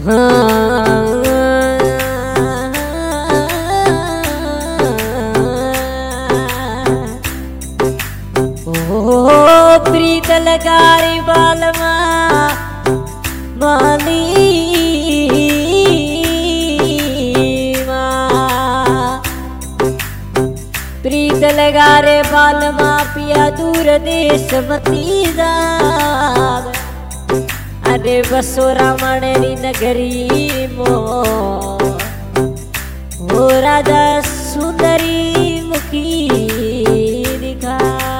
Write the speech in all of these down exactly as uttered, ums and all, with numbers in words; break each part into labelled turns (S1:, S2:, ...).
S1: प्रीत लगारी बालमा माली प्रीत लगारे बालमा पिया दूर देश मती जाग अरे बसोरा मणरी नगरी मो हो राजा सुंदरी मुखी दिखा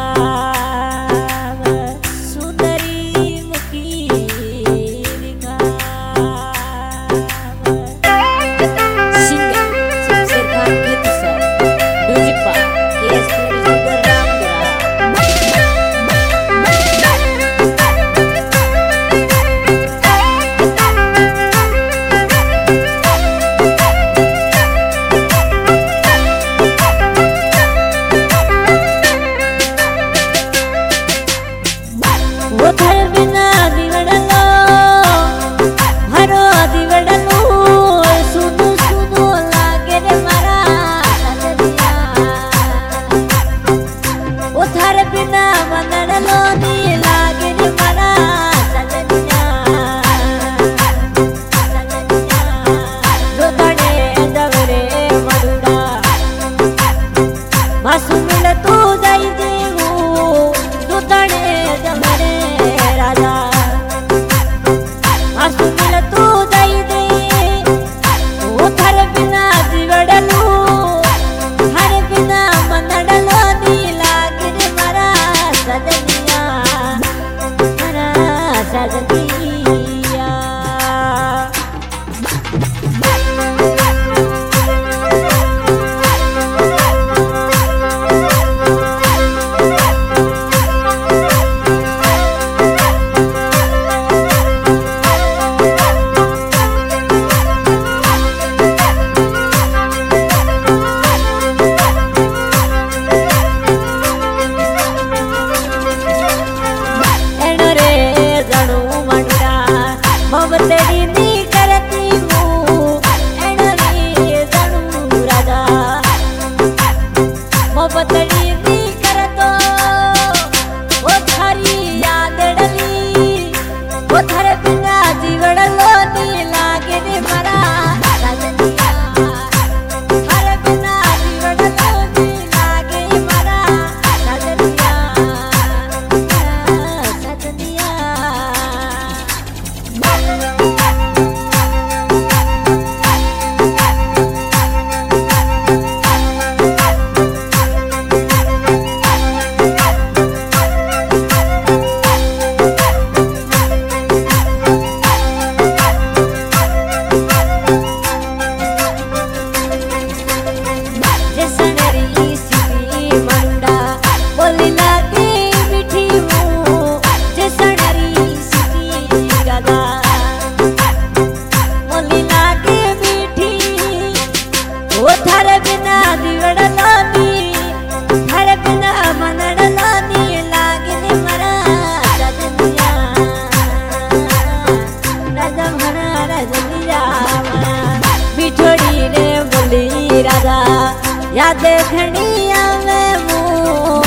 S1: याद खड़िया में मुँह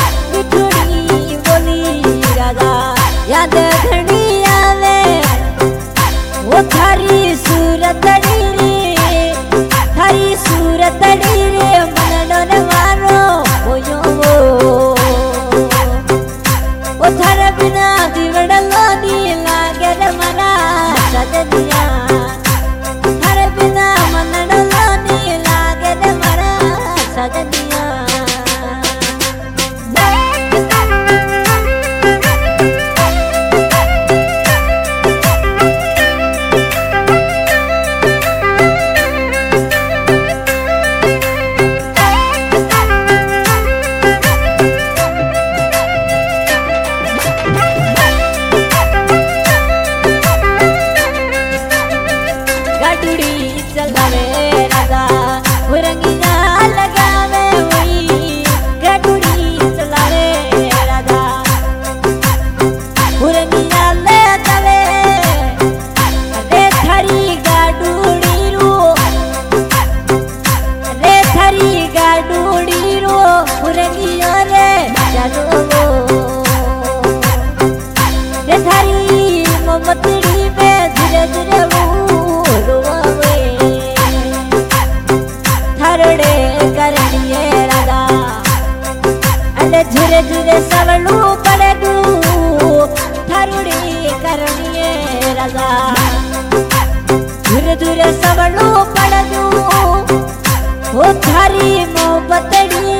S1: बिछड़ी बोली राजा याद खड़िया में वो थारी सूरत रे थारी सूरत रे मन डोन मारो ओयो वो थार बिना दिवड़लो दी लागे रे मरा सजनिया थार बिना मन डोलो दी लागे रे मरा सजनिया राजा दूर दूर सवड़ो पड़दू हो थारी मोहब्बतड़ी